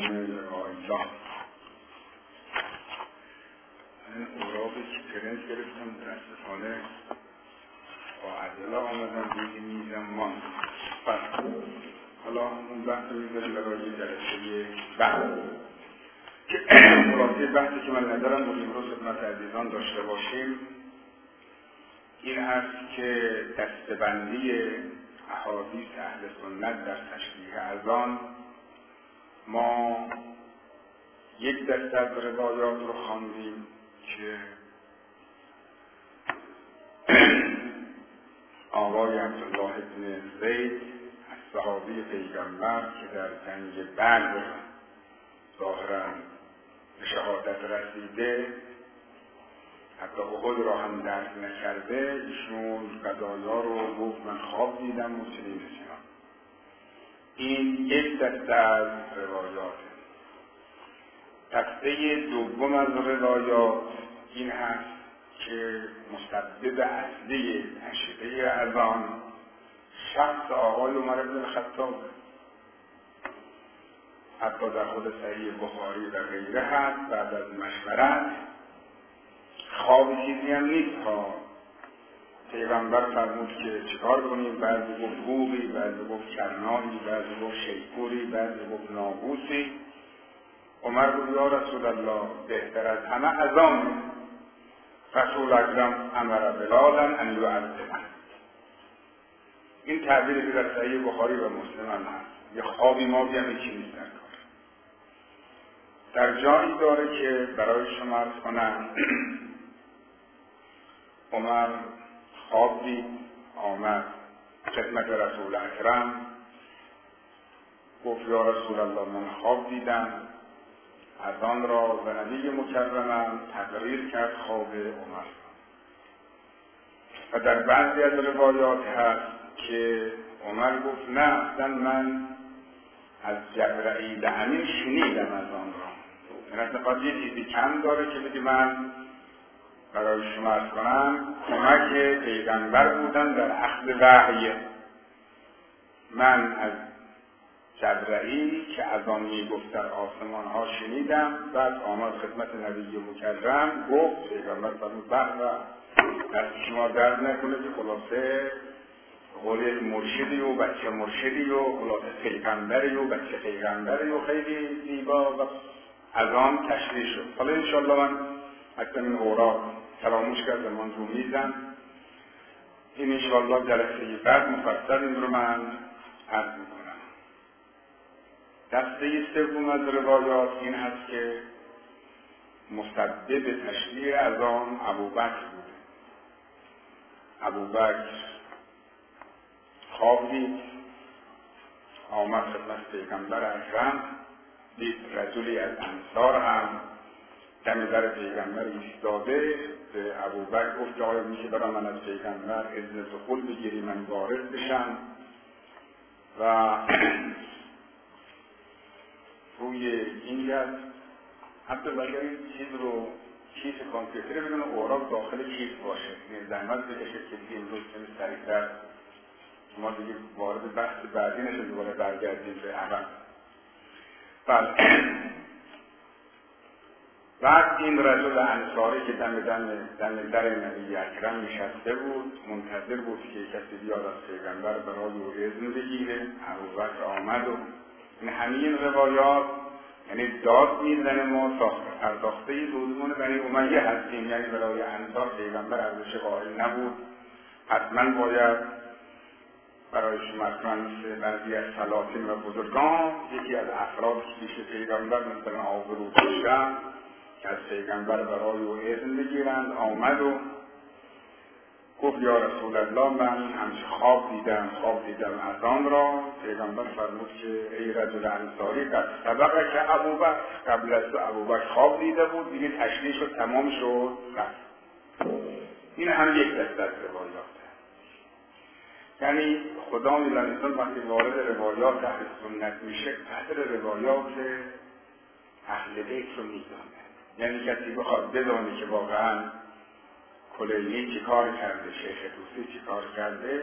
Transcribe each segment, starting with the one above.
الله. من اوراقی که پرنت گرفتم متاسفانه با عجله آمدم روی میزم ماند. حالا اون بحث رو میذاریم برای جلسه بعد که خلاصه بحثی که من ندارم بود امروز خدمت عزیزان داشته باشیم این هست که دسته‌بندی احادیث اهل سنت در تشریح اذان. ما یک دسته از روایات رو خواندیم که آقای عبدالله بن زید از صحابی پیغمبر که در جنگ بدر ظاهراً به شهادت رسیده، حتی احد را هم درک نکرده، ایشون قضایا رو گفت من خواب دیدم و چنین بسیار. این یک دسته از روایاته. دسته دوم از روایات این هست که مسبب اصلی تشریع اذان شخص آقای عمر بن الخطاب، حتی در خود صحیح بخاری و غیره هست. بعد از مشورت، خواب چیزی هم نیست ها، پیغمبر فرمود که چیکار کنیم، بعضی گفت بوغی، بعضی گفت کرنایی، بعضی گفت شیپوری، بعضی گفت ناقوسی. عمر گفت یا رسول الله بهتر از همه اذانه. رسول اکرم امر بلالا ان یؤذن. این تعبیری که در صحیح بخاری و مسلم هم هست. یه خوابی ما بیام چی نیست در کار. در جایی داره که برای شما عرض کنم عمر خواب دید، آمد خدمت رسول اکرم گفت یا رسول الله من خواب دیدم اذان را و نبی مکرمم تقریر کرد خواب عمر. و در بعضی از روایات هست که عمر گفت نه اصلا من از جبرائیل امین شنیدم اذان را. این اصلا یه چیزی کم داره که بگی من برای شما عرض کنم کمک پیغمبر بودن در اخذ وحی. من از جبرائیل که اذان میگفت در آسمان ها شنیدم. بعد آمد خدمت نبی مکرم گفت پیغمبر فرمود بله دست شما درد نکنه که خلاصه قول مرشدی و بچه مرشدی و خلاصه پیغمبری و بچه پیغمبری و خیلی زیبا و اذان تشریح شد. حالا انشاءالله من اکتم این اوراق فراموش کردم من رو میزم. این انشاءالله جلسه بعد مفصل این رو من عرض میکنم. دسته سوم از روایات این هست که مسبب تشریع اذان ابوبکر بوده. ابوبکر خواب دید، آمد خدمت پیغمبر اکرم، دید رجلی از انصار هم دم در پیغمبر ایستاده. به ابوبکر گفت که آیا میشه برای من از پیغمبر اذن دخول بگیری من وارد بشم؟ و روی این گرد حتی اگر این چیز رو کیف کامپیوتر بدون اوراق داخل کیف باشه، یعنی زحمت بکشید که دیگه امروز کمی سریعتر ما دیگه وارد بحث بعدی نشد دوباره برگردیم به عقب. بله. بعد این رجل انصاری که دم در نبی اکرم نشسته بود منتظر بود که کسی بیاد از پیغمبر برای او اذن بگیره. ابوبکر آمد و این همین روایات یعنی داد میزنه ما پرداخته دزدان بنی امیه هستیم، یعنی برای انصار پیغمبر ارزش قائل نبود. حتما باید برای شما بعضی از سلاطین و بزرگان یکی از افراد که پیش پیغمبر مثلا آبرو داشتن که از پیغمبر برای او اذن بگیرند. آمد و گفت یا رسول الله من همچه خواب دیدم اذان را. پیغمبر فرمود که ای رجل انصاری قد سبقک که ابوبکر، قبل از تو ابوبکر خواب دیده بود، دیگه تشریح شد تمام شد رفت. این هم یک دسته از روایاته. یعنی خدا می‌داند وقتی وارد روایات اهل سنت میشه قدر روایات اهل بیت رو میدانه. یعنی کسی بخواد بدونه که واقعا کلینی چی کار کرده، شیخ طوسی چی کار کرده،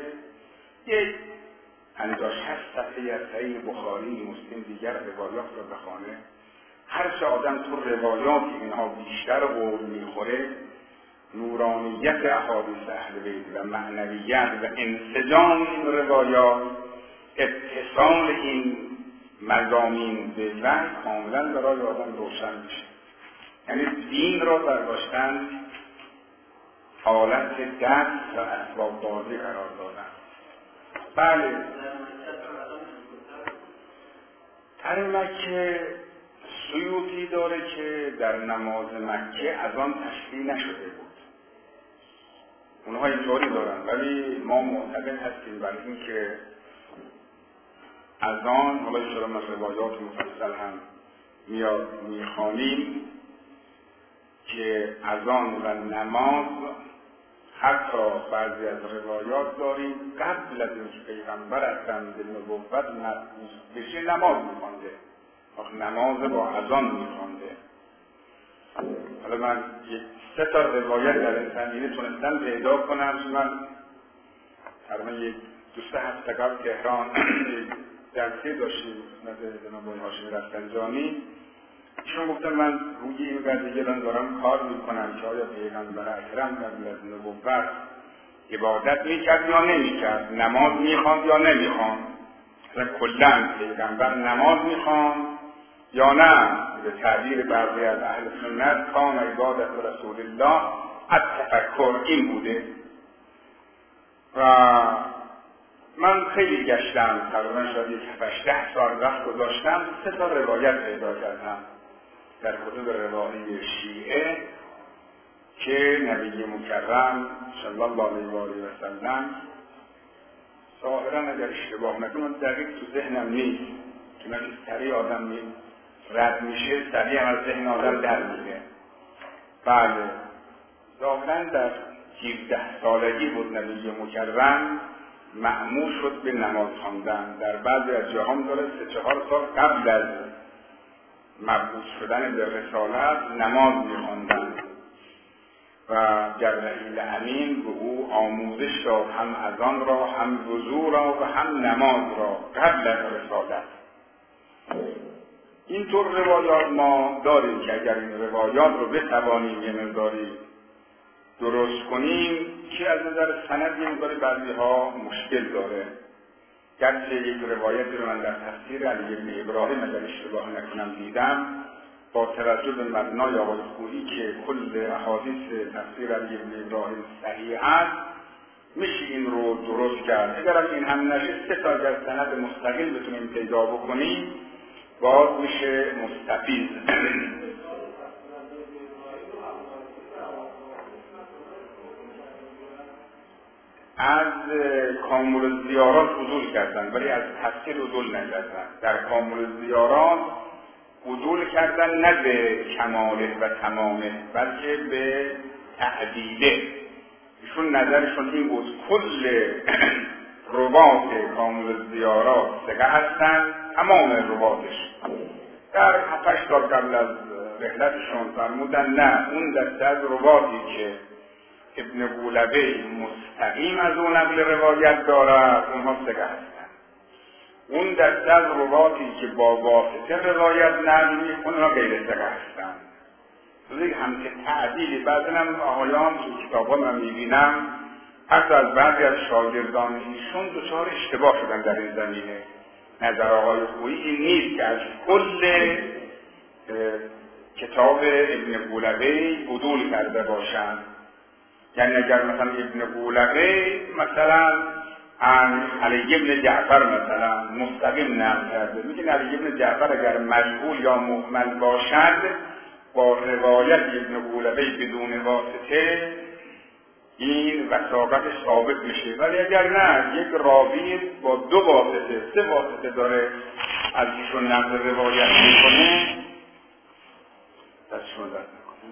یک 50-60 صفحه از صحیح بخاری مسلم دیگر روایات رو بخونه هر چه آدم تو روایات اینها بیشتر قول میخوره، نورانیت احادیث اهل بیت و معنویت و انسجام این روایات، اتصال این مضامین به وحی کاملا برای آدم روشن میشه. یعنی دین را برداشتن حالت دست و اسباب بازی قرار دادن. بله، در مکه سیوطی داره که در نماز مکه از آن تشریح نشده بود. اونها اینطوری دارن، ولی ما معتقد هستیم بر این که از آن، حالا انشاءالله من روایات مفصل هم میاد میخوانیم که از آن و نماز، حتی بعضی از روایات داریم قبل از اینکه پیغمبر اکرم به نبوت مبعوث بشه نماز میخوانده، نماز با اذان میخوانده. حالا من 3 روایت در این زمینه تونستم پیدا کنم. من تقریبا 2-3 هفته قبل تهران جلسه داشتیم خدمت جناب آقای هاشمی رفسنجانی. ایشون گفتن من روی این قضیه دارم کار میکنم که آیا پیغمبر اکرم قبل از نبوت عبادت میکرد یا نمیکرد، نماز میخواند یا نمیخواند، مثلا کلا پیغمبر نماز میخواند یا نه. به تعبیر بعضی از اهل سنت کان عبادت رسول الله التفکر، این بوده. و من خیلی گشتم، تقریبا شاید 7-8 سال وقت گذاشتم، 3 روایت پیدا کردم در کتب روایی شیعه که نبی مکرم صلی الله علیه و آله و سلم، ظاهرا اگر اشتباه نکنم دقیق تو ذهنم نیست که من سریع آدم رد میشه، سریع از ذهن آدم در میره. بله، ظاهرا در 17 سالگی بود نبی مکرم مأمور شد به نماز خواندن. در بعضی از جاها داره 3-4 سال قبل از مبعوث شدن به رسالت نماز می‌خواندن و جبرئیل امین به او آموزش داد، هم اذان را، هم وضو را و هم نماز را قبل از رسالت. اینطور روایات ما داریم که اگر این روایات رو بتوانیم یه مقداری درست کنیم که از نظر سند یه مقداری بعضی‌ها مشکل داره. گرچه یک روایتی رو من در تفسیر علی بن ابراهیم اگر اشتباه نکنم دیدم، با توجه به مبنای آقای خویی که کل احادیث تفسیر علی بن ابراهیم صحیح است، میشه این رو درست کرد. اگر این هم نشه 3 تا اگر سند مستقل بتونیم پیدا بکنیم باز میشه مستفید. از کامل الزیارات عدول کردن ولی از تفسیر عدول نکردن. در کامل الزیارات عدول کردن نه به کماله و تمامه بلکه به تعدیله. ایشون نظرشون این بود کل روات کامل الزیارات ثقه هستن، تمام رواتش. در 7-8 سال قبل از رحلتشون فرمودن نه، اون دسته از رواتی که ابن بولبه مستقیم از اون نقل روایت دارد اونها ثقه هستند. اون دسته از رواتی که با واسطه روایت نقل میکنه اونها غیر ثقه هستند. دیگه هم که تعدیلی بعضی هم آقایان تو کتابا من میبینم حتی از بعضی از شاگردان ایشون دچار اشتباه شدن در این زمینه. نظر آقای خویی این نیست که از کل کتاب ابن بولبه عدول کرده باشند. یعنی اگر مثلا ابن بولبه مثلا علی ابن جعفر مثلا مستقیم نقل کرده، میگن علی ابن جعفر اگر مجهول یا مهمل باشد با روایت ابن بولبه بدون واسطه این وثاقتش ثابت میشه. ولی اگر نه یک راوی با 2 واسطه 3 واسطه داره از ایشون نقل روایت میکنه دستشون درد نکنه.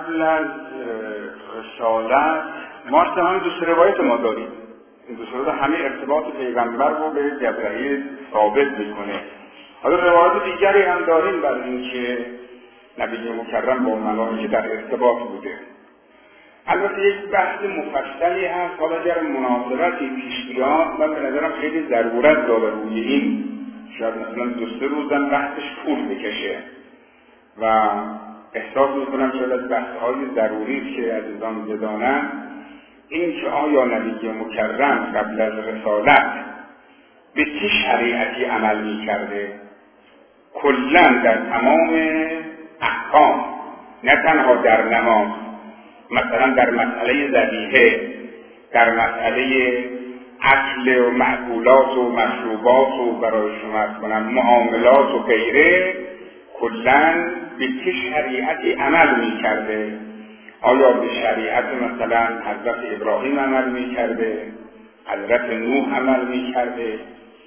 قبل از رسالت ما هم دوست روایت ما داریم. این دوست روایت همه ارتباط پیغمبر رو به جبرئیل ثابت میکنه. حالا روایت دیگری هم داریم بر اینکه نبی مکرم با ملائکه در ارتباط بوده. البته یک بحث مفصلی هست، حالا اگر مناسبتی پیش بیاد من به نظرم خیلی ضرورت داره روی این، شاید مثلا 2-3 روزم بحثش طول بکشه و احساس میکنم شاید از بحث‌های ضروری که عزیزان بدانن این که آیا نبی مکرم قبل از رسالت به چه شریعتی عمل میکرده کلاً در تمام احکام، نه تنها در نماز، مثلا در مسئله ذبیحه، در مسئله اکل و معقولات و مشروبات و برای شما ارز کنم معاملات و غیره، کلاً به چه شریعتی عمل میکرده؟ آیا به شریعت مثلا حضرت ابراهیم عمل میکرده؟ حضرت نوح عمل میکرده؟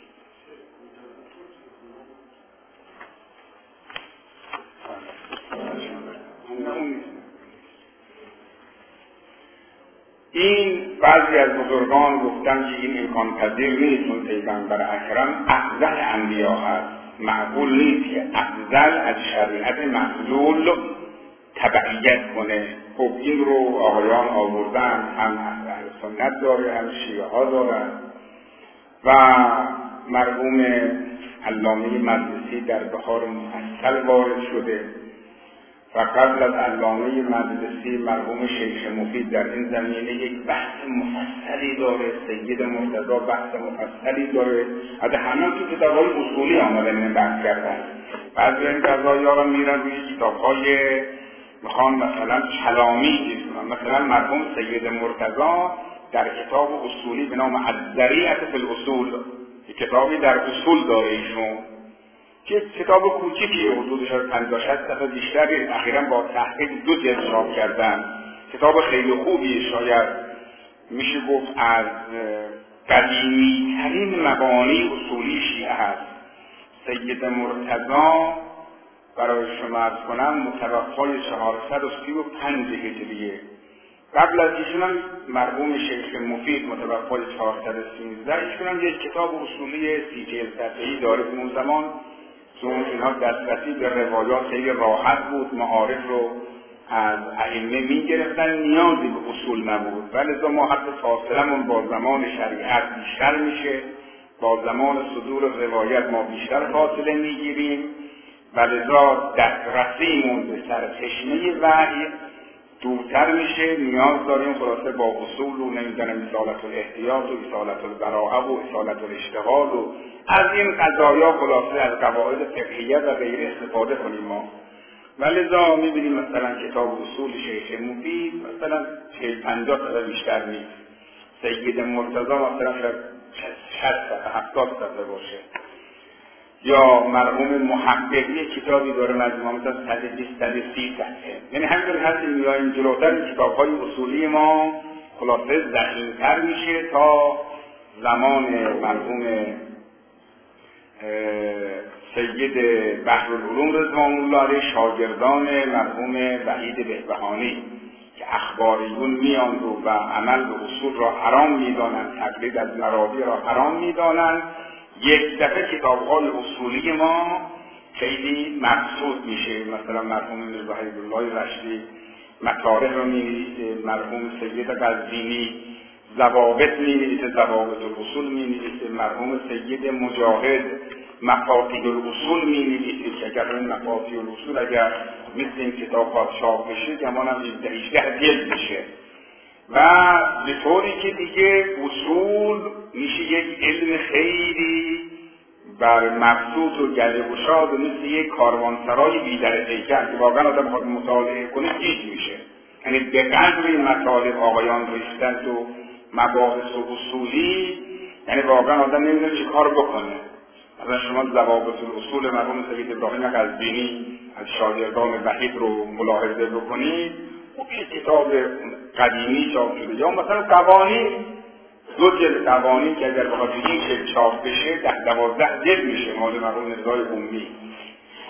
این بعضی از بزرگان گفتن که این امکان پذیر نیست، اون پیغمبر اکرم افضل انبیا هست، معقول نیست که افضل از شریعت معلول تبعیت کنه. خب این رو آقایان آوردن، هم اهل سنت داره هم شیعه ها دارن و مرحوم علامه مجلسی در بحار مفصل وارد شده و قبل از علامه مجلسی مرحوم شیخ مفید در این زمینه یک بحث مفصلی داره، سید مرتضی بحث مفصلی داره، از همه تو کتاب‌های اصولی آمدن این بحث کردن. بعضی این قضایا رو میرن روی کتاب‌های میخوان مثلا کلامی چیز کنن، مثلا مرحوم سید مرتضی در کتاب اصولی به نام الذریعة فی الاصول، کتابی در اصول داره ایشون که کتاب کوچیکیه، حدود 50-60 صفحه بیشتر، اخیراً با تحقیق 2 جلد چاپ کردن. کتاب خیلی خوبیه، شاید میشه گفت از قدیمی ترین مبانی اصولی شیعه هست. سید مرتضی برای شما عرض کنم متوفای 435 هجریه. قبل از ایشون هم مرحوم شیخ مفید متوفای 413، ایشون هم یک کتاب اصولی 30 صفحه‌ای داره. اون زمان چون اینها دسترسی به روایات خیلی راحت بود، معارف رو از ائمه میگرفتن، نیازی به اصول نبود، ولذا ما حتی فاصلمون با زمان شریعت بیشتر میشه، با زمان صدور روایت ما بیشتر فاصله میگیریم، ولذا دسترسیمون به سرچشمه وحی دورتر میشه. نیاز داریم خلاصه با اصول و نمیدونم اصالت الاحتیاط و اصالت البراءه و اصالت الاشتغال و از این قضایا خلاصه از قواعد فقهیه و غیره استفاده کنیم ما. ولذا میبینیم مثلا کتاب اصول شیخ مفید مثلا 40-50 صفحه بیشتر نیست، سید مرتضی مثلا 60 صفحه 70 صفحه باشه، یا مرحوم محققی کتابی داره مجموعه مثلا 120-130 صفحه. یعنی همینطور هست میایم جلوتر کتاب‌های اصولی ما خلاصه ضخیم‌تر میشه تا زمان مرحوم سید بحرالعلوم رضوان الله علیه، شاگردان مرحوم وحید بهبهانی که اخباریون میان رو و عمل به اصول را حرام میدانند، تقلید از مرادی را حرام میدانند. یک دفعه کتاب‌های اصولی ما خیلی مقصود میشه. مثلا مرحوم میرزا حبیب‌الله رشدی مطالب رو می‌نویسه، مرحوم سید قزوینی ضوابط می‌نویسه، ضوابط الاصول می‌نویسه، مرحوم سید مجاهد مفاتیح الاصول می‌نویسه که اگر این مفاتیح الاصول اگر مثل این کتاب چاپ بشه گمانم 18 جلد بشه و به طوری که دیگه اصول میشه یک علم خیلی بر مبسوط و گله‌گشاد و مثل یک کاروانسرای بی‌در پیکر که واقعا آدم خود مطالعه کنه گیج میشه. یعنی به قدر این مطالب آقایان ریختن تو مباحث و اصولی، یعنی واقعا آدم نمیدونه چه کار بکنه. مثلا شما ضوابط الاصول مرحوم سید ابراهیم قزوینی از شاگردان وحید رو ملاحظه بکنید، یک کتاب قدیمی چاپ شده، یا مثلا قوانین 2 جلد قوانین که اگر بخواد این شکل چاپ بشه 10-12 جلد میشه، مال مرحوم رضای امی.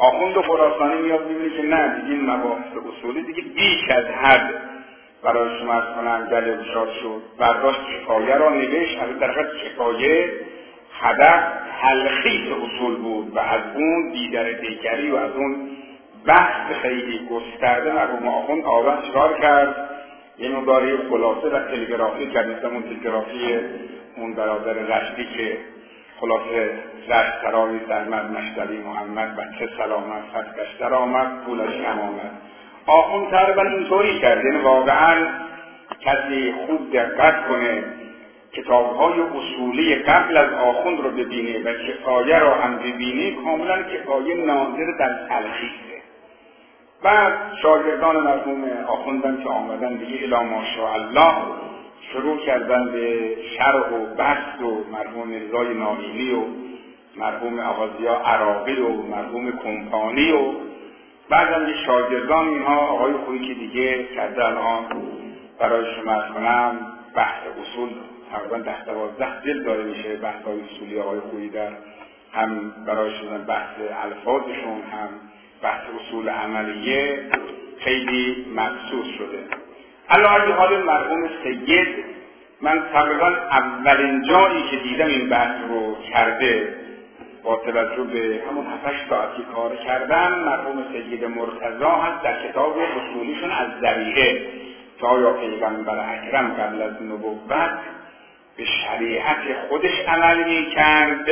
آخوند خراسانی میاد میبینی که نه دیگه این مباحث اصولی دیگه بیش از حد برای شما از کنم گله گشاد شد. برداشت کفایه را نوشت، از در حقیقت کفایه هدف تلخیص اصول بود و از اون دیدر دیگری و از اون بحث خیلی گسترده مرحوم آخوند آوان چکار کرد؟ یه مقداری خلاصه و تلگرافی کرد، مثل اون تلگرافی اون برادر رشدی که خلاصه رشد سرایی سرمد مشتری محمد بچه سلامت فتکش در آمد پولش کم آمد. آخوند تقریبا اینطوری کرد، یعنی واقعا کسی خوب دقت کنه کتاب‌های اصولی قبل از آخوند رو ببینه و کفایه رو هم ببینه، کاملا کفایه ناظر در تلخیصه. بعد شاگردان مرحوم آخوندم که آمدن دیگه الی ماشاءالله شروع کردن به شرح و بحث و مرحوم رضای ناهیلی و مرحوم آغازیا عراقی و مرحوم کمپانی و بعدم یه شاگردان اینها آقای خویی که دیگه کرده الان برای شما از کنم بحث اصول تقریبا 10-12 جلد داره میشه بحث‌های اصولی آقای خویی در هم برای شدن بحث الفاظشون هم بحث اصول عملیه خیلی مخصوص شده. علاوه حال مرحوم سید من تقریبا اولین جایی که دیدم این بحث رو کرده با توجه به همون 7-8 ساعت که کار کردم مرحوم سید مرتضی هست در کتاب اصولیشون از ذریعه که آیا پیغمبر اکرم قبل از نبوت به شریعت خودش عمل می‌کرد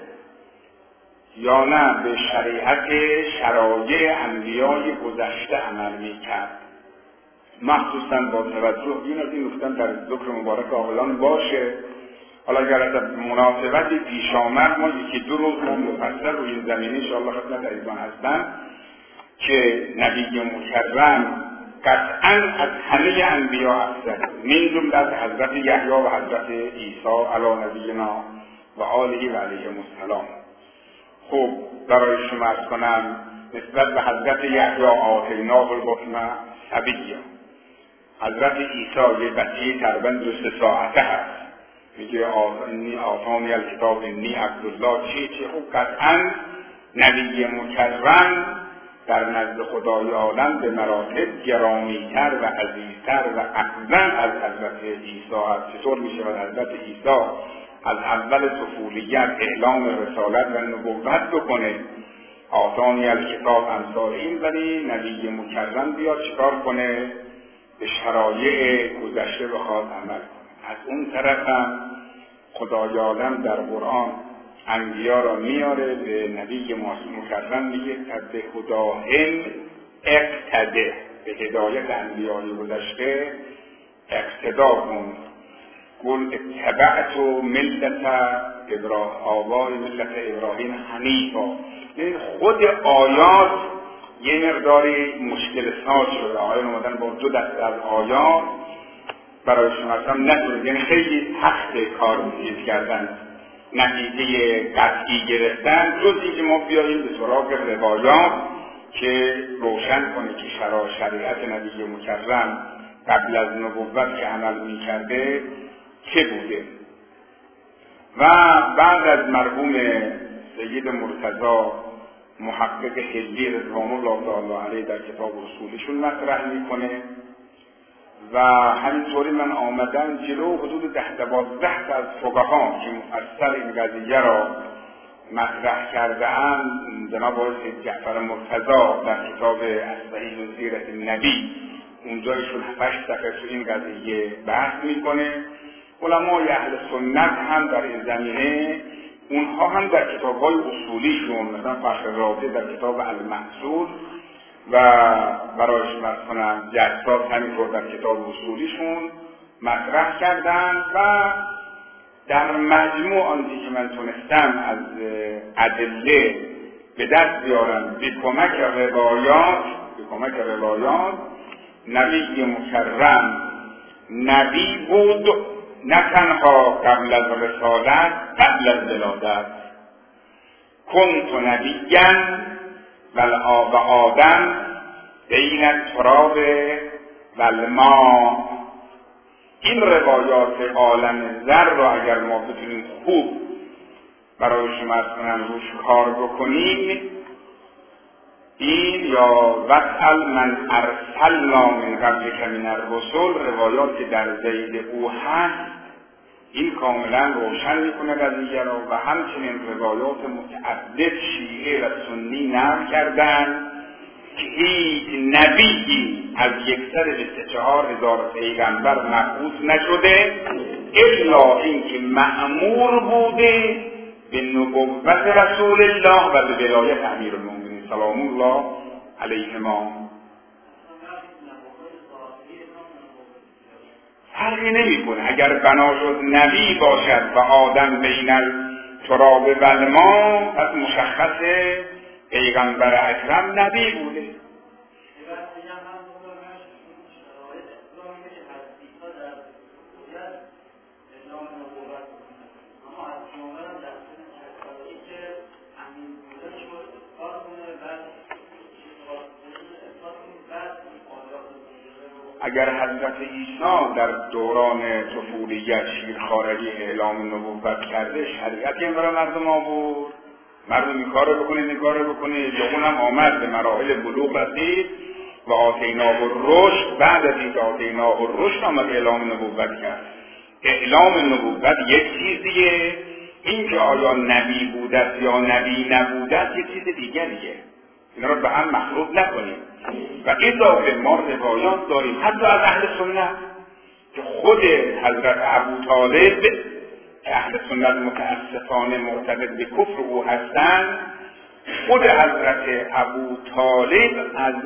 یا نه به شریعت شرایع انبیای گذشته عمل می‌کرد. مخصوصاً با توجه این از این گفتن در ذکر مبارک عاقلان باشه. حالا اگر از مناسبتی پیش آمد ما یکی دو روز مفصل روی این زمینه انشاءالله خدمت عزیزان هستم که نبی مکرم قطعاً از همه انبیا افضل، من جمله از حضرت یحیی و حضرت عیسی علی نبینا و آله و علیهم السلام. خب برای شما عرض کنم نسبت به حضرت یحیی آتیناه الحکم صبیا، حضرت عیسی یه بچه تقریباً 2-3 ساعته هست، میگه انی آتانی الکتاب انی عبدالله چی خب قطعاً نبی مکرم در نزد خدای عالم به مراتب گرامی‌تر و عزیزتر و افضل از حضرت عیسی است. چطور می‌شود حضرت عیسی از اول طفولیت اعلام رسالت و نبوت بکنه آتانی الکتاب امثال این، ولی نبی مکرم بیاد چیکار کنه؟ به شرایع گذشته بخواد عمل کنه. از اون طرف هم خدای عالم در قرآن انبیا را میاره به نبی مکرم میگه به هداهم اقتده، به هدایت انبیای گذشته اقتدا کن. قل اتبعت ملت آبای ملت ابراهیم حنیفا. این خود آیات یه مقداری مشکل ساز شده، آیان اومدن با 2 دسته از آیات برای شما هم نتونید، یعنی خیلی سخت کار چیز کردن نتیجه قطعی گرفتن، جز اینکه ما بیاییم به سراغ روایات که روشن کنه که شریعت نبی مکرم قبل از نبوت که عمل می‌کرده چه بوده. و بعد از مرحوم سید مرتضی محقق حلی رضوان الله تعالی علیه در کتاب اصولشون مطرح میکنه و همینطوری من آمدن جلو حدود 10-12 تا از فقها که مفصل این قضیه را مطرح کرده اند، جناب سید جعفر مرتضی در کتاب صحیح سیرت النبی اونجایشون 7-8 صفحه تو این قضیه بحث میکنه. علمای اهل سنت هم در این زمینه اونها هم در کتاب‌های اصولیشون مثلا فخر رازی در کتاب المحصول و برای شما کنم جساس همینطور در کتاب اصولیشون مطرح کردن و در مجموع آنچه که من تونستم از ادله به دست بیارم به کمک روایات نبی مکرم نبی بود، نه تنها قبل از رسالت، قبل از ولادت. کنت نبیًا و آدم بین التراب و الماء. این روایات عالم زر را اگر ما بتونیم خوب برای شما کنم روش کار بکنیم این یا وسأل من ارسلنا من قبلک من الرسل، روایات که در ذیل او هست، این کاملا روشن میکنه قضیه را. و همچنین روایات متعدد شیعه و سنی نقل کردن که هیچ نبیی از 124,000 پیغمبر مبعوث نشده الا اینکه مأمور بوده به نبوت رسول الله و به ولایت امیرالمؤمنین سلام الله علیهما. فرقی نمیکنه اگر بنا شد نبی باشد و آدم بین التراب و الماء، پس مشخصه پیغمبر اکرم نبی بوده. اگر حضرت عیسی در دوران طفولیت شیرخوارگی اعلام نبوت کرده، شریعتی این برای مردم آورد، مردم این کار رو بکنید این کار رو بکنید، یا اونم آمد به مراحل بلوغ رسید و آتیناه الرشد، بعد از اینکه آتیناه الرشد آمد اعلام نبوت کرد. اعلام نبوت یک چیزیه، این که آیا نبی بودت یا نبی نبودت یک چیز دیگریه. اینا رو به هم مخلوط نکنیم. و اضافه ما روایات داریم حتی از اهل سنت که خود حضرت ابوطالب که اهل سنت متاسفانه معتقد به کفر او هستند، خود حضرت ابوطالب از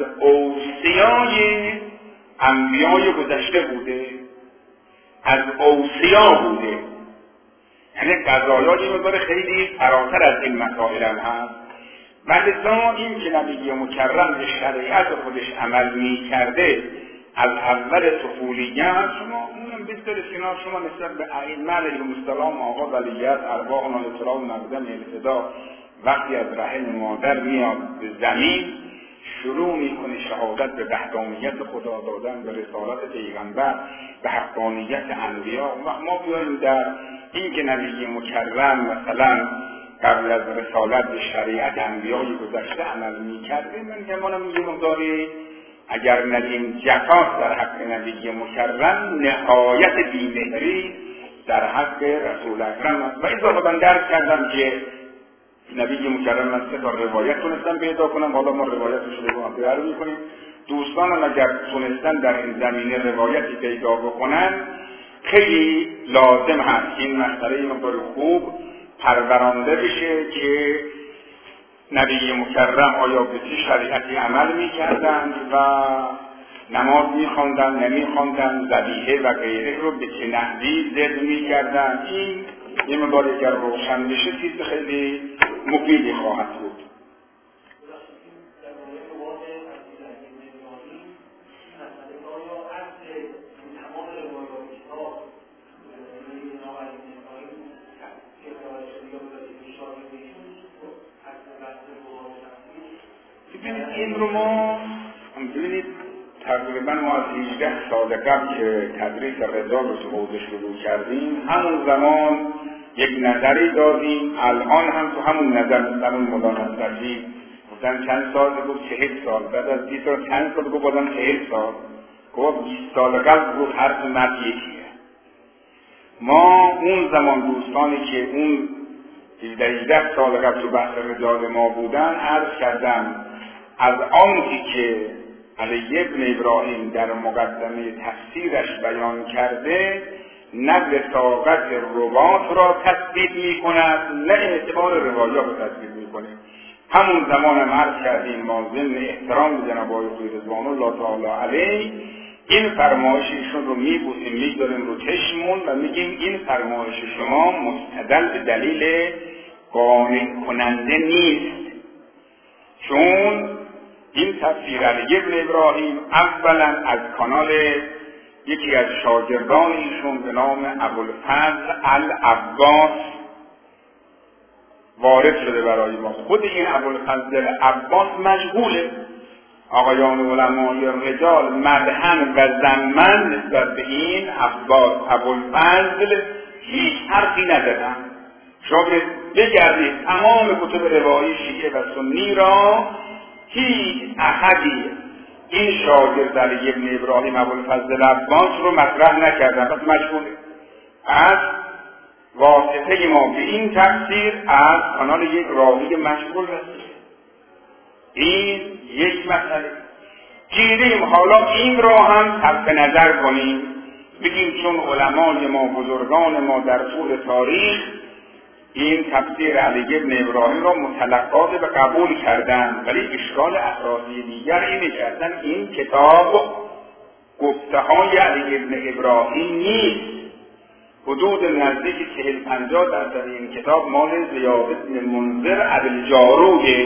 اوصیای انبیای گذشته بوده، از اوصیا بوده. یعنی قضایای مقدار خیلی فراتر از این مسائل هم هست. ولذا این که نبی مکرم به شریعت خودش عمل می کرده از اول طفولیت، شما اونم بذارید کنار، شما نسبت به ائمه علیهم السلام، آقا ولیت، ارواحنا الاطلاع مقدم ابتدا، وقتی از رحم مادر میاد به زمین شروع میکنه شهادت به وحدانیت خدا دادن، به رسالت پیغمبر، به حقانیت انبیا. و ما بیاییم در این که نبی مکرم مثلا قبل از رسالت به شریعت انبیای گذشته عمل میکرده، من گمانم یه مقداری اگر ندیم جفاست در حق نبی مکرم، نهایت بی‌مهری در حق رسول اکرم. و اضافه من درک کردم که نبی مکرم من 3 تا روایت تونستم پیدا کنم، حالا ما روایتش رو با هم بیان میکنیم. دوستانم اگر تونستن در این زمینه روایتی پیدا بکنن، خیلی لازم هست این مسئله مقدار خوب پرورانده بشه که نبی مکرم آیا به چه شریعتی عمل میکردند و نماز میخواندن نمیخواندن، ذبیحه و غیره رو به چه نحوی ذبح میکردن. این یه مقدار اگر روشن بشه چیز خیلی مفیدی خواهد بود. این رو ما ببینید تقریبا ما از 18 سال قبل که تدریس رضا رو تو حوزه شروع کردیم، همون زمان یک نظری دادیم. الان هم تو همون نظر مثلا مولانا نصرالدین گفتن چند سال، گفت 40 سال، بعد از 20 سال چند سال گفت بازم 40 سال، گفت 20 سال قبل گفت حرف مرد یکیه. ما اون زمان دوستانی که اون 18 سال قبل تو بحث رجال ما بودن، عرض کردم از آنی که علی ابن ابراهیم در مقدمه تفسیرش بیان کرده، نه وثاقت روات را تثبیت می کند، نه اعتبار روایات را تثبیت می کنه. همون زمان هم عرض کردیم ما ضمن احترام به جناب آقای خویی رضوان الله تعالی علیه این فرمایش ایشون رو میبوسیم میگذاریم رو چشمون و میگیم این فرمایش شما مستدل به دلیل قانع کننده نیست، چون این تفسیر علی ابن ابراهیم اولا از کانال یکی از شاگردان ایشون به نام ابوالفضل العباس وارد شده برای ما. خود این ابوالفضل العباس مجهوله. آقایان علمای رجال مدحن و ذمن نسبت به این عباس ابوالفضل هیچ حرفی نزدن. شما بگردید تمام کتب روایی شیعه و سنی را هیچ احدی این شاگرد علی ابن ابراهیم ابوالفضل عباس رو مطرح نکردن، پس مجبوره از واسطه ما به این تفسیر از کانال یک راوی مشغول رسید. این یک مسئله. گیریم حالا این را هم صرف نظر کنیم، بگیم چون علمای ما بزرگان ما در طول تاریخ این تفسیر علی ابن ابراهیم را متلقات به قبول کردن، ولی اشکال اساسی دیگر اینه که اصلا این کتاب گفته های علی ابن ابراهیم نیست. حدود نزدیک 40-50% این کتاب مال زیاد بن منذر ابوالجاروده.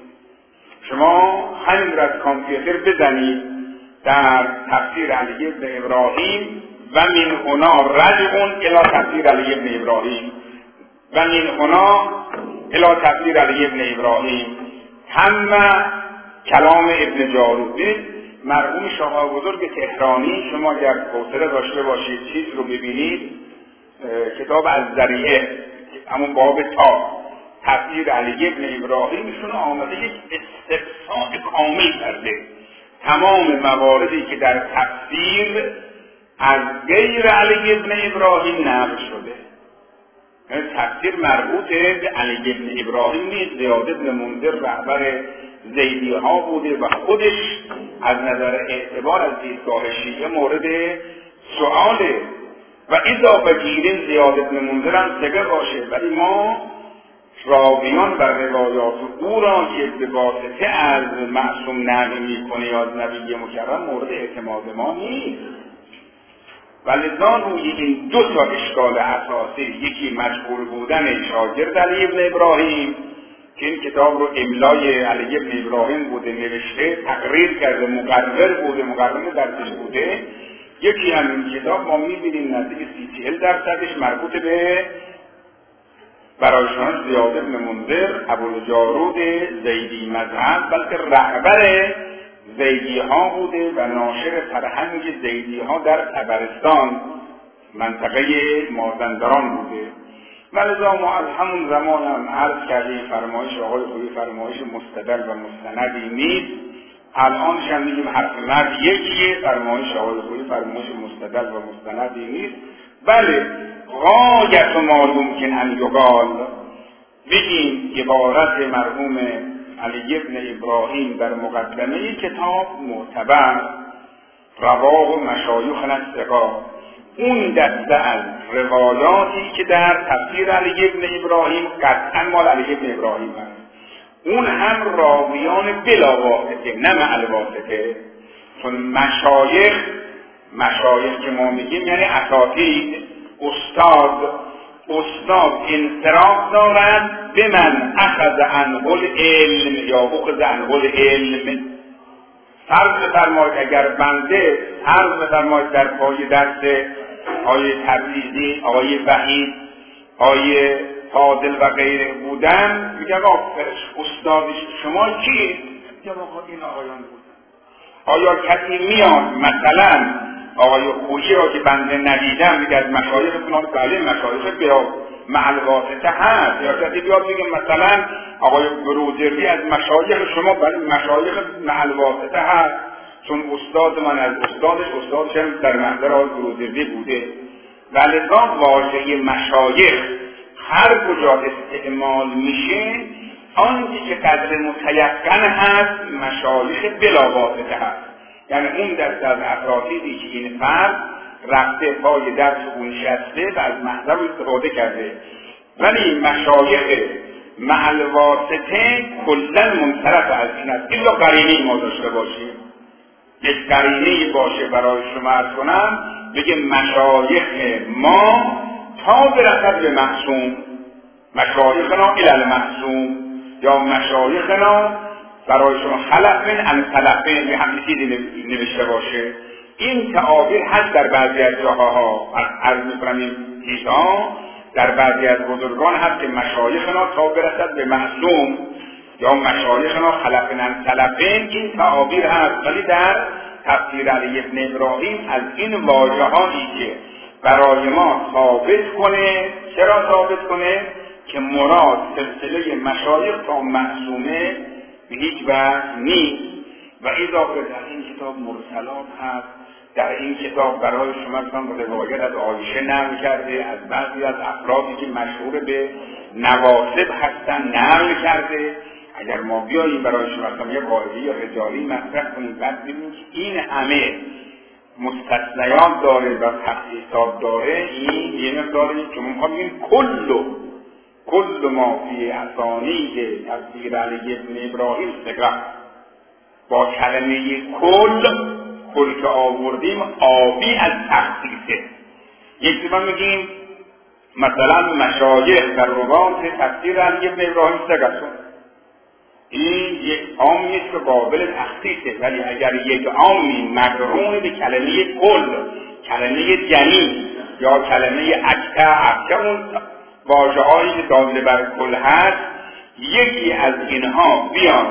شما همین را از کامپیوتر بزنید در تفسیر علی ابن ابراهیم و من هنا رجع الی تفسیر علی ابن ابراهیم و من هنا الی تفسیر علی ابن ابراهیم هم کلام ابن جارود. مرحوم شاه بزرگ تهرانی، شما اگر حوصله داشته باشید چیز رو ببینید، کتاب از ذریعه همون باب تا تفسیر علی ابن ابراهیمشون آمده یک استقصاء کامل کرده تمام مواردی که در تفسیر از غیر علی ابن ابراهیم نقل شده. تفسیر مربوط به علی ابن ابراهیم نیست. زیاد بن منذر رهبر زیدی ها بوده و خودش از نظر اعتبار از دیدگاه شیعه مورد سؤاله و اضافه گیریم زیاد بن منذر هم ثقه باشه، ولی ما راویان و روایات او را که به واسطه از معصوم نقل میکنه یا از نبی مکرم مورد اعتماد ما نیست. ولذا روی این دو تا اشکال اساسی، یکی مشغول بودن شاگرد علی ابن ابراهیم که این کتاب رو املای علی ابن ابراهیم بوده نوشته، تقریر کرده، مقرر بوده، مقرر درسش بوده. یکی همین کتاب ما میبینیم نزدیک 30-40% مربوط به برایشان زیاد بن منذر ابوالجارود زیدی مذهب، بلکه رهبر زیدی ها بوده و ناشر فرهنگ زیدی ها در طبرستان منطقه مازندران بوده. ولذا ما از همون زمان هم عرض کردیم فرمایش آقای خویی فرمایش مستدل و مستندی نیست. الانش هم میگیم حرف مرد یکیه، فرمایش آقای خویی فرمایش مستدل و مستندی نیست. بله غایت ما یمکن ان یقال، بگیم عبارت مرحوم علی ابن ابراهیم در مقدمه کتاب معتبر، رواه مشایخنا الثقات، اون دسته از روایاتی که در تفسیر علی ابن ابراهیم قطعا مال علی ابن ابراهیم هست، اون هم راویان بلا واسطه نه مع الواسطه، چون مشایخ که ما میگیم یعنی اساتید، استاد انصراف دارد به من اخذ عنه العلم یا اخذ عنه العلم. فرض بفرمایید اگر بنده فرض بفرمایید در پای درس آقای تبریزی، آقای وحید، آقای فاضل و غیره بودن، میگم استاد شما کی؟ میگم آقا این آقایان بودن. آیا کسی میاد مثلا آقای خویی را که بنده ندیدم میگه از مشایخ فلان، بله مشایخ بیا مع الواسطه هست، یا کسی بیاد میگه مثلا آقای بروجردی از مشایخ شما، بله مشایخ مع الواسطه هست، چون استاد من از استادش هم در محضر آقای بروجردی بوده. ولذا واژه مشایخ هر کجا استعمال میشه آنچه که قدر متیقن هست مشایخ بلا واسطه هست، یعنی اون دست از اساتیدی که این فرد رفته پای درس اون نشسته و از محضر استفاده کرده. ولی مشایخ مع الواسطه کلا منصرف از این است، الا قرینه ما داشته باشیم، یک قرینه باشه برای شما عرض کنم، بگه مشایخ ما تا برسد به معصوم، مشایخنا الی المعصوم، یا مشایخنا برای شما خلفن ان خلفن، به همین چیزی نوشته باشه. این تعابیر هست در بعضی از جاها، عرض می‌کنم این چیزها در بعضی از بزرگان هست که مشایخنا تا برسد به معصوم یا مشایخنا خلفن ان خلفن، این تعابیر هست. ولی در تفسیر علی ابن ابراهیم از این واژه‌هایی که برای ما ثابت کنه، چرا ثابت کنه؟ که مراد سلسله مشایخ تا معصومه به هیچ وجه نیست. و اضافه در این کتاب مرسلات هست، در این کتاب برای شما مثلا روایت از عایشه نقل کرده، از بعضی از افرادی که مشهور به نواسب هستن نقل کرده. اگر ما بیاییم برای شما مثلا یه قاعده رجالی مطرح کنیم بعد ببینیم که این همه مستثنیات داره و تخصیصات داره، این یه مقداری که ما میگیم کل ما فی اسانید تفسیر علی ابن ابراهیم ثقه. با کلمه کل که آوردیم آبی از تخصیصه. یک دفعه میگیم مثلا مشایخ در روات تفسیر علی ابن ابراهیم ثقه، این یک عام نیست که قابل تخصیصه، ولی اگر یک عامی مقرون به کلمه کلمه جنی یا کلمه اکه اون واژه‌هایی که داله بر کل هست، یکی از اینها بیاد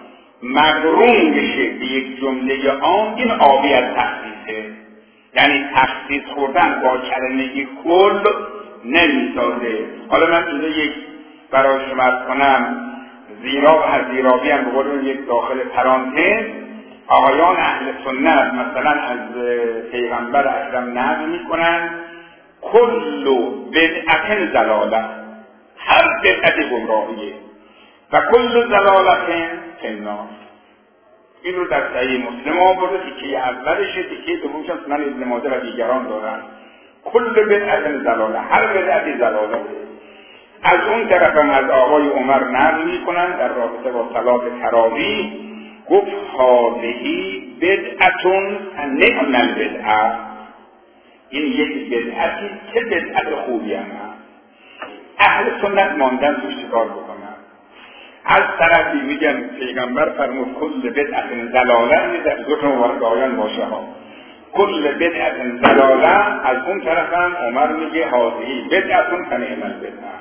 مقرون بشه به یک جمله عام، این آبی از تخصیصه. یعنی تخصیص خوردن با کلمه کل نمیسازه. حالا من اینجا یک برای شما عرض کنم، زیرا و حزیرابی هم بقول یک داخل پرانتز، آقایان اهل سنت مثلا از پیغمبر اکرم نقل میکنن کل بدعت ضلاله، هر بدعت گمراهیه و کل ضلاله فی النار. این رو در صحیح مسلم آورده، تیکه اولشه، تیکه دومش سنن ابن ماجه و دیگران دارن. کل بدعت ضلاله، هر بدعت ضلاله. از اون طرف هم از آقای عمر نقل میکنن در رابطه با صلات تراویح، گفت هذه بدعتون نعم البدعه، این یک بدعتی که بدعت خوبی هم هست. اهل سنت ماندن توش چیکار بکنن؟ از طرفی میگن پیغمبر فرمود کل بدعت ضلاله، در دو تا مبارک آیان باشه ها، کل بدعت ضلاله. از اون طرف هم عمر میگه هذه بدعتون نعم البدعه،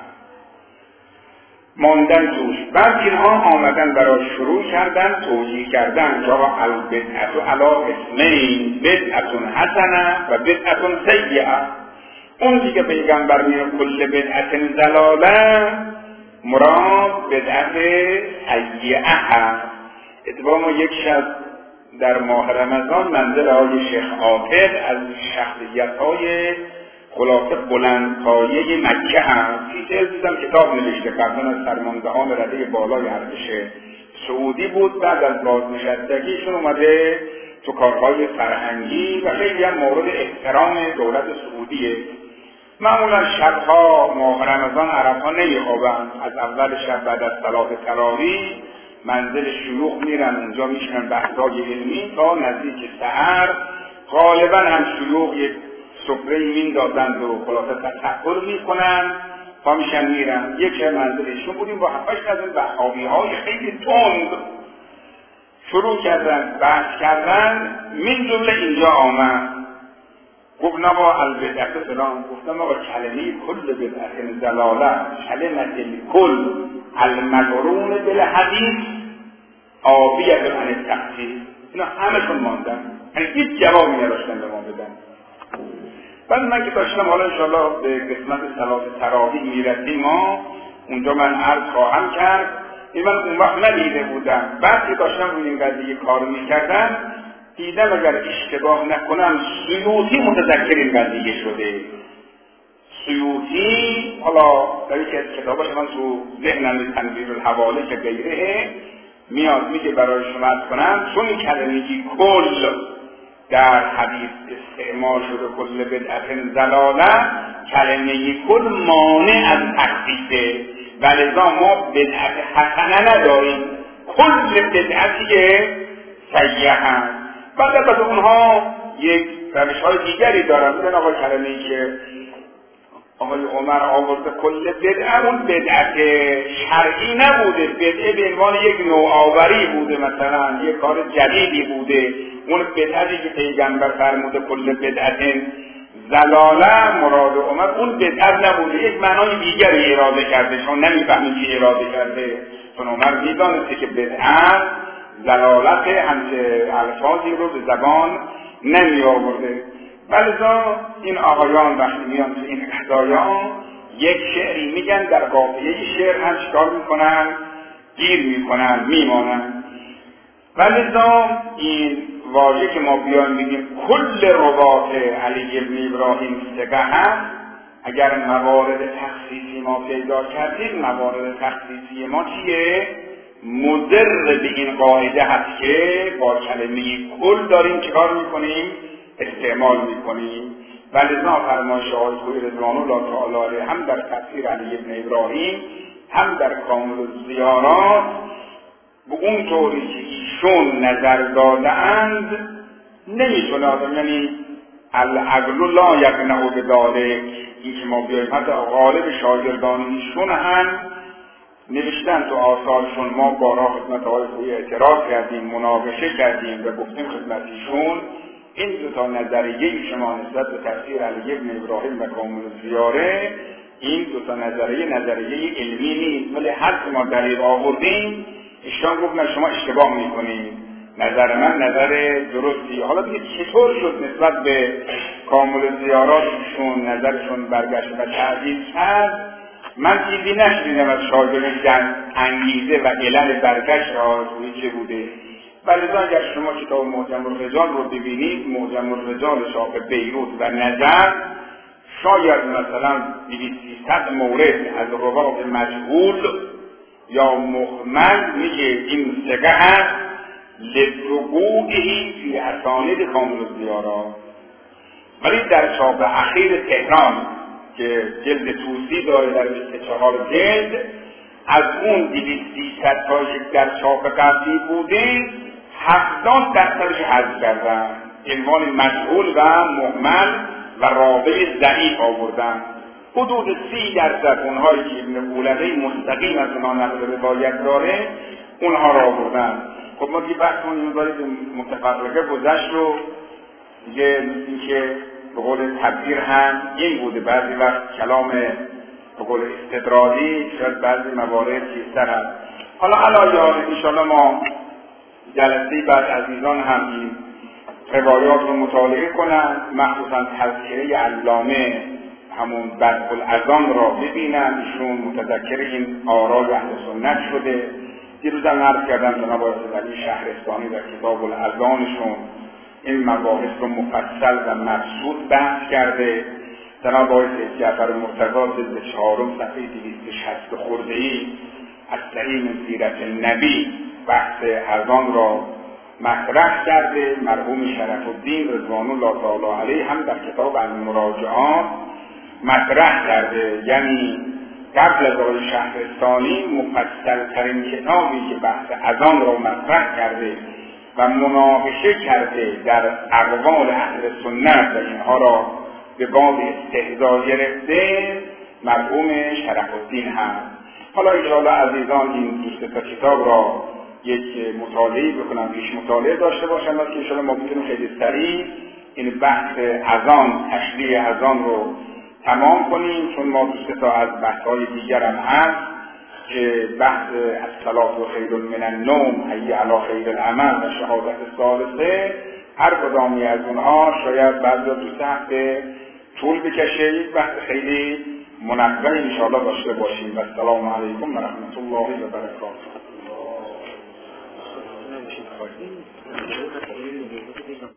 ماندن توش. بعد اینها آمدن برای شروع کردن توجیه کردن که البدعت علی اسمین، بدعتون حسنه و بدعتون سیئه. اون دیگه پیغمبر میگه کل بدعت ضلاله، مراد بدعت سیئه هست. اتفاقا ما یک شب در ماه رمضان منزل آقای شیخ عاطف از شخصیت‌های خلاصه بلندپایه مکه هم فیتر دیدم کتاب نوشته، قبلا از فرماندهان رده بالای ارتش سعودی بود، بعد از بازنشستگیشون اومده تو کارهای فرهنگی و خیلی هم مورد احترام دولت سعودیه. معمولا شبها ماه رمضان عرب‌ها نمیخوابن، از اول شب بعد از صلات تراویح منزل شیوخ میرن اونجا میشنن بحث‌های علمی تا نزدیک سحر. غالبا هم شیوخ یک سفره میندازند و خلاصه تفکر میکنن تا میشن میرن. یک منزلشون بودیم با 7-8 از این وهابی‌های خیلی تند شروع کردن بحث کردن، من جمله اینجا آمد گفت نبا البدعت فلان، گفتم آقا کلمه کل بدعت ضلاله، کلمه کل المقرون بالحدیث آبیه عن التخصیص. اینا همشون ماندن، یعنی هیچ جوابی نداشتن به ما بدن. بعد من که داشتم حالا انشاءالله به قسمت صلات تراویح میرسیم، ما اونجا من عرض خواهم کرد. من اون وقت ندیده بودم، بعد که داشتم روی این قضیه کار میکردم دیدم اگر اشتباه نکنم سیوطی متذکر این قضیه شده. سیوطی حالا در یکی از کتاباش من تو ذهنم تنویر الحواله که غیره میاد میگه برای شما عرض کنم، چون کلمه کل در حدیث استعمال شده کل بدعت ضلاله، کلمه کل مانع از تخصیصه و لذا ما بدعت حسنه نداریم، کل بدعتی سیئه هست. بعد از اونها یک روش‌های دیگری دارن. بودن آقا کلمه‌ای که آقای عمر آورده کل بدعه، اون بدعت شرعی نبوده، بدعه به عنوان یک نوآوری بوده، مثلا یک کار جدیدی بوده. اون بدعتی که پیغمبر فرموده کل بدعت ضلاله، مراد عمر اون بدعت نبوده، یک معنای دیگری اراده کرده، چون نمیفهمیم چی اراده کرده. چون عمر میدانسته که بدعت ضلالت همچه الفاظی رو به زبان نمی آورده. ولذا این آقایان وقتی میان تو این هدایا یک شعری میگن، در قافیه شعر هم چیکار میکنن؟ گیر میکنن میمانن. ولذا این واژه که ما بیایم بگیم کل روات علی بن ابراهیم ثقه هست، اگر موارد تخصیصی ما پیدا کردیم، موارد تخصیصی ما چیه؟ مضر به این قاعده هست که با کلمه کل داریم چیکار میکنیم؟ استعمال میکنیم. ولذا فرمایش آقای خویی رضوان الله تعالی علیه هم در تفسیر علی بن ابراهیم هم در کامل الزیارات به اون طوری که ایشون نظر داده اند نمیتونه آدم، یعنی العقل لا یقنع بذلک، این که ما بیاییم حتی غالب شاگردان ایشون هم نوشتن تو آثارشون، ما بارها خدمت آقای خویی اعتراض کردیم، مناقشه کردیم و گفتیم خدمت ایشون این دو تا نظریه شما نسبت به تفسیر علی بن ابراهیم و کامل الزیاره، این دو تا نظریه علمی نیست، ولی هر که ما دلیل آوردیم ایشان گفت نه شما اشتباه میکنید، نظر من نظر درستی. حالا دیگه چطور شد نسبت به کامل الزیاراتشون نظرشون برگشت و تعدیل کرد، من چیزی نشنیدم از شاگردان انگیزه و علل برگشت آقای خویی چه بوده. ولذا اگر شما کتاب معجم الرجال رو ببینید، معجم الرجال شاه بیروت و نجف، شاید مثلا 200-300 مورد از روات مجهول یا مهمل میگه این ثقه هست لوقوعه فی اسانید کامل الزیارات. ولی در چاپ اخیر تهران که جلد توسی داره در 24 جلد، از اون 200-300 تاش در چاپ قبلی بوده 70% حذف کردن، عنوان مجهول و مهمل و راوی ضعیف آوردن. حدود 30% اونهایی که ابن قولبی مستقیم از اونها نقل روایت داره اونها را آوردن. خب ما دیگه بحث کنیم دارید متفرقه گذشت رو دیگه، مثل که به قول تبدیر هم این بوده، بعضی وقت کلام به قول استدرالی شاید بعضی موارد چیزتر هست. حالا علایه انشاءالله ما جلسه بعد عزیزان هم این روایات رو مطالعه کنن، مخصوصا تذکره علامه همون بدء الاذان را ببینن، ایشون متذکر این آرای اهل سنت شده. دیروزم عرض کردم جناب آقای علی شهرستانی در کتاب الاذانشون این مباحث رو مفصل و مبسوط بحث کرده. جناب آقای سید جعفر مرتضی جلد 4 صفحه 260 خورده‌ای از صحیح من سیرت النبی بحث اذان را مطرح کرده. مرحوم شرف الدین رضوان الله تعالی علیه هم در کتاب المراجعات مطرح کرده. یعنی قبل از آقای شهرستانی مفصل ترین کتابی که بحث اذان را مطرح کرده و مناقشه کرده در اقوال اهل سنت و اینها را به باب استهزا گرفته مرحوم شرف الدین هم. حالا انشاءالله عزیزان این دوست تا کتاب را یک مطالعه بکنم، پیش مطالعه داشته باشم که انشاءالله ما بتونیم خیلی سریع این بحث اذان، تشریح اذان رو تمام کنیم، چون ما دوست تا از بحث‌های دیگر هم هست که بحث الصلاة خیر من النوم، حی علی خیر العمل و شهادت ثالثه، هر کدامی از اونها شاید بعد از 2 هفته طول بکشه، یک بحث خیلی منظم انشاءالله داشته باشیم. و السلام علیکم و رحمت الله و برکاته.